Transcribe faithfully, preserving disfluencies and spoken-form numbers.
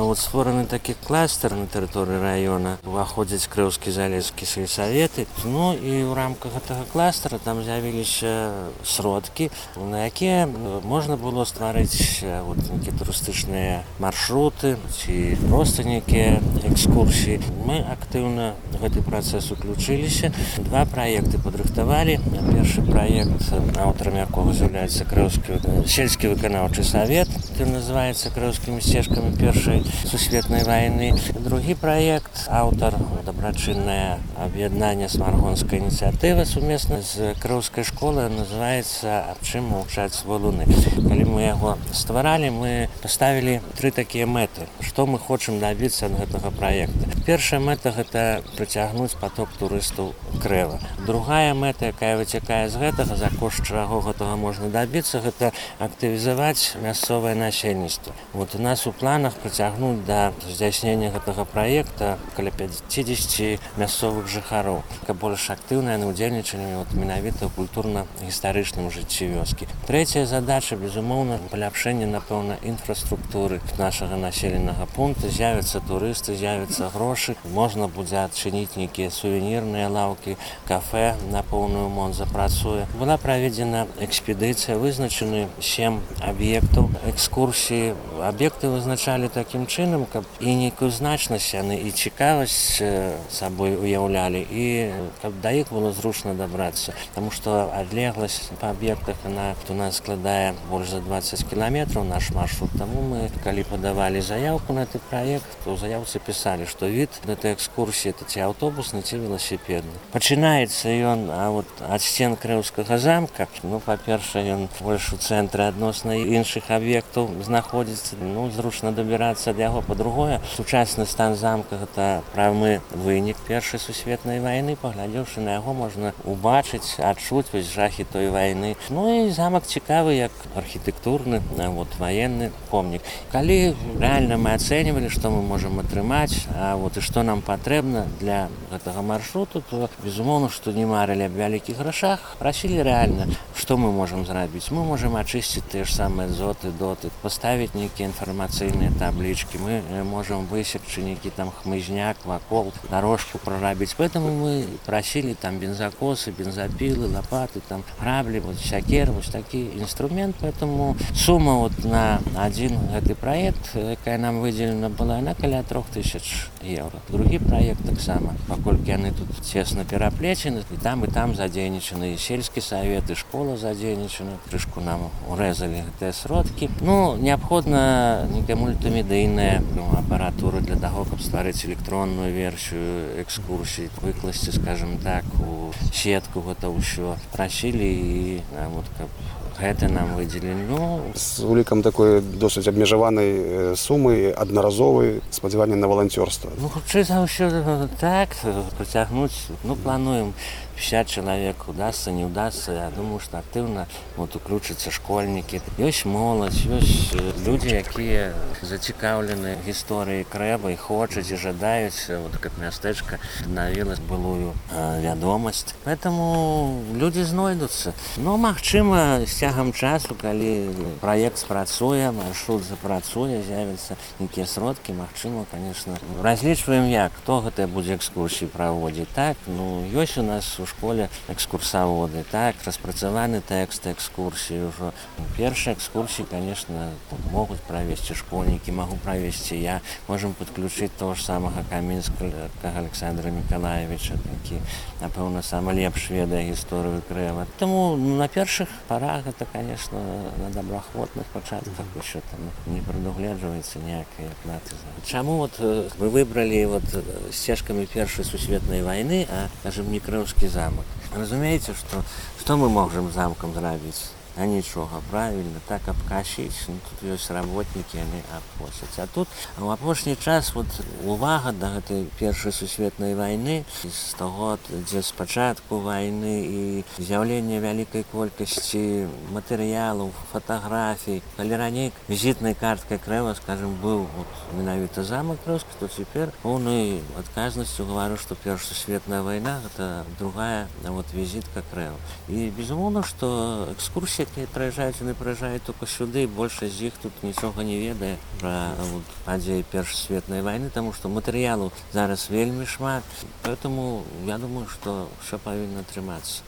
вот створаны такі кластер на тэрыторыі раёна, уваходзяць Крыўскі залескі сельсаветы. Ну і ў рамках гэтага кластера там з'явіліся сродкі, на якія можна было стварыць вот нейкія турыстычныя маршруты ці проста нейкія экскурсіі. Мы актыўна в гэты працэс уключыліся. Два праекты падрыхтавалі. Першы праект, аўтарам якога з'яўляецца Крыўскі сельскі выканаўчы савет, ён называецца Крыўскімі сцежкамі першай сусветнай вайны. Другі праект, аўтар дабрачыннае аб'яднанне смаргонскай ініцыятывы сумесна з Крыўскай школай, называецца «Аб чым маўчаць валуны». Калі мы яго стваралі, мы паставілі тры такія мэты. Што мы хочам дабіцца ад гэтага праекта? Першая мэта – гэта прыцягнуць поток турыстаў Крэва. Другая мэта, якая выцякае з гэтага, за кошт чаго гэтага можна дабіцца, гэта актывізаваць мясцовае насельніцтва. Вот у нас у планах прыцягнуць да здзяйснення гэтага праекта каля пяцідзесяці мясцовых жыхароў, каб больш актыўна яны ўдзельнічалі вот менавіта ў культурна-гістарычным жыцці вёскі. Трэцяя задача, безумоўна, паляпшэнне, напэўна, інфраструктуры нашага населенага пункта. З'явяцца турысты, з'явяцца грошы, можна будзе адчыніць нейкія сувенірныя лаўкі, кафе на поўную мон запрацуе. Была праведзена экспедыцыя, вызначаны сем аб'ектаў экскурсіі. Аб'екты вызначалі такім чынам, каб і нейкую значнасць яны і цікавасць сабой уяўлялі, і каб да іх было зручна дабрацца. Таму што адлегласць па аб'ектах она у нас складае больш за дваццаць кіламетраў наш маршрут. Таму мы, калі падавалі заяўку на гэты праект, то ў заяўцы пісалі, што від гэтай экскурсіі это ці аўтобусны, ці веласіпедны. Пачынаецца ён а вот ад сцен Крыўскага замка. Ну, па-першае, ён больш у цэнтры адносна іншых аб'ектаў знаходзіцца. Ну, зручна дабірацца ад яго. Па-другое, сучасны стан замка – гэта прамы вынік першай сусветнай вайны. Паглядзеўшы на яго, можна убачыць, адчуць вось жахі той вайны. Ну і замак цікавы як архітэктурны, вот, ваенны помнік. Калі рэальна мы ацэньвалі, што мы можам атрымаць, а вот і што нам патрэбна для гэтага маршруту, то безумоўна, што не марылі аб вялікіх грашах, прасілі рэальна, што мы можам зрабіць. Мы можам ачысціць тыя ж самыя дзоты, доты, паставіць нейкія інфармацыйныя таблічкі, мы можам высекчы нейкі там хмызняк вакол, дарожку прарабіць. Поэтому мы прасілі там бензакосы, бензапілы, лапаты, там граблі, вот сякер, вось такі інструмент. Поэтому сума вот на адзін гэты праект, якая нам выдзелена была, на каля трох тысяч еўра. Другі праект таксама, паколькі яны тут цесна пераплецены, і там і там задзейнічаны і сельскі савет, і школа задзейнічана. Крышку нам урэзалі гэтыя сродкі. Ну, неабходна нейкая мультымедыйная ну, апаратура для таго, каб стварыць электронную версію экскурсій, выкласці, скажем так, у сетку гэта ўсё. Прасілі і вот, каб гэта нам выдзелілі. Ну, з улікам такой досыць абмежаванай сумы, аднаразовай, спадзяванне на валанцёрства. Ну, хутчэй за ўсё так, прыцягнуць, ну, плануем пятьдесят чалавек, удастся, не удастся. Я думаю, што актыўна вот, уключацца школьнікі. Ёсць моладзь, ёсць людзі, якія зацікаўлены гісторыяй Крэва і хочуць і жадаюць, вот, каб мястэчка аднавіла былую э, вядомасць. Поэтому людзі знойдуцца. Ну, магчыма, з цягам часу, калі праект спрацуе, маршрут запрацуе, з'явяцца нейкія сродкі, магчыма, конечно. Разлічваем як, хто гэта будзе экскурсіі праводзіць. Так, ну, ёсць у нас у школе экскурсаводы, так, распрацаваны тэкст экскурсіі ўжо. Першыя экскурсіі, конечно, могуць правесці школьнікі, магу правесці я. Можам падключыць того ж самага Камінскага Александра Миколаевича, які, напэўна, самы лепш ведае гісторыю Крэва. Таму ну, на першых парах гэта, конечно, на добраахвотных пачатках еще там не прадугледжваецца ніякай платы. Чаму вот мы выбралі вот сцежкамі першай сусветнай вайны, а, скажем, не Крыўскі замак? Разумееце, што, што мы можам замкам зрабіць? А нічога, правільна, так абкасіць. Ну, тут ёсць работнікі, яны абкосяць. А тут у апошні час вот, увага да гэтай першай сусветнай вайны, з таго, дзе спачатку вайны і з'яўленне вялікай колькасці матэрыялаў, фатаграфій. Калі раней візітнай карткай Крэва, скажем, быў вот, менавіта замак Крыўскі, то цяпер поўнай адказнасцю гавару, што першая сусветная вайна гэта другая вот, візітка Крэва. І безумоўна, што экскурсія якія прыязджаюць, яны прыязджаюць толькі сюды, большасць з іх тут нічога не ведае пра вот, падзеі Першай светнай вайны, таму што матэрыялу зараз вельмі шмат, поэтому я думаю, што ўсё павінна атрымацца.